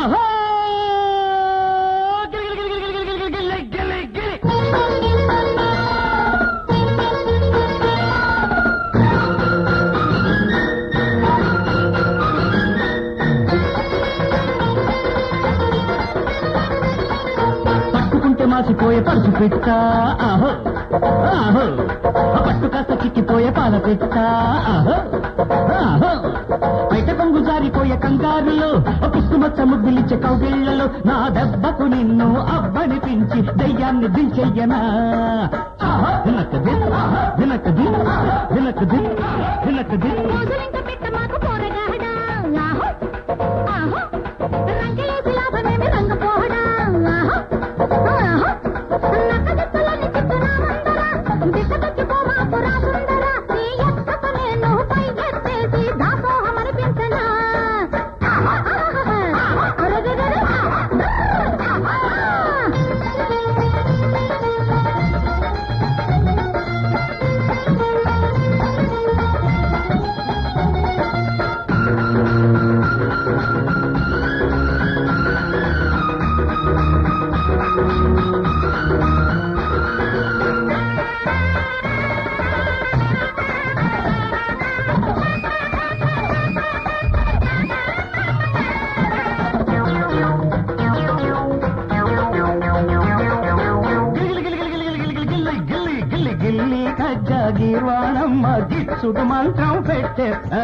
పట్టుకుంటే మాసిపోయే పరుసు పెట్ట ఆహో ఆహో పట్టు కాస్త చిక్కిపోయే పాల పెట్ట ఆహో ఆహో బయట కొంగు జారిపోయే కంగారులో పుట్టుమచ్చ ముద్దులిచ్చే కౌగిళ్లలో నా దెబ్బకు నిన్ను అబ్బనిపించి దయ్యాన్ని దించెయ్యనా వినకది వినకది వినకది వినకది గీర్వాణమ్మ గిచ్చుడు మంత్రం పెట్టేస్తా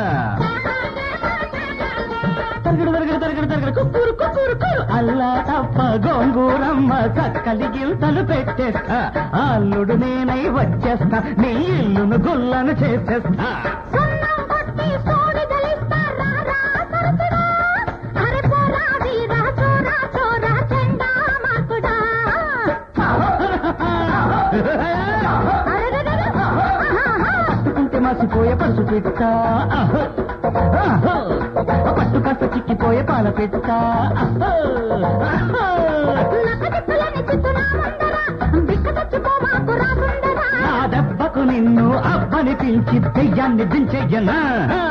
తరగడు తరగడు తరగడు తరగడు కుక్కూరు కుక్కూరు కురు అల్లా తప్ప గోంగూరమ్మ చక్కలి గిల్తలు పెట్టేస్తా అల్లుడు నేనై వచ్చేస్తా నీ ఇల్లును గుల్లను చేసేస్తా మాసిపోయే పరుసు పెట్ట పట్టు కాస్త చిక్కిపోయే పాల పెట్ట నా దెబ్బకు నిన్ను అబ్బని పిలిచి దెయ్యాన్ని దించెయ్యనా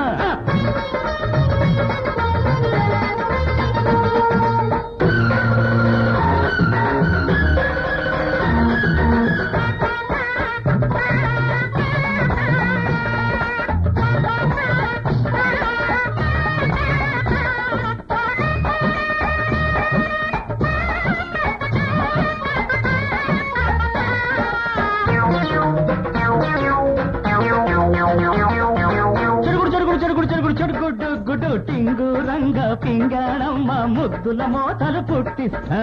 చెడుగుడు టింగు రంగ పింగళమ్మ ముద్దుల మోతలు పుట్టిస్తా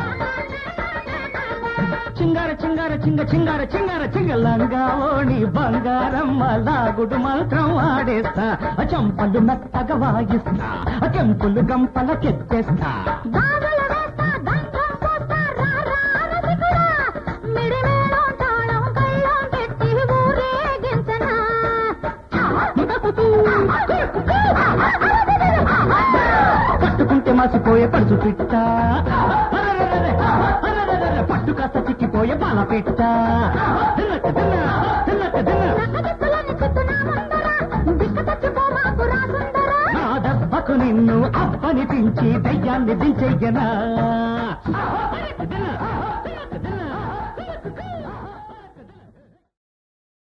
చింగార చింగార చింగ చింగార చింగార చింగలంగా ఓణి బంగారమ్మ లాగుడు మంత్రం ఆడేస్తా చంపలు మెత్తగా వాయిస్తా కెంపులు గంపల కెత్తేస్తా పట్టుకుంటే మాసిపోయే పడుచు పిట్ట పట్టు కాస్త చిక్కిపోయే పాల పెట్ట నా దెబ్బకు నిన్ను అప్పనిపించి దయ్యాన్ని దించెయ్యనా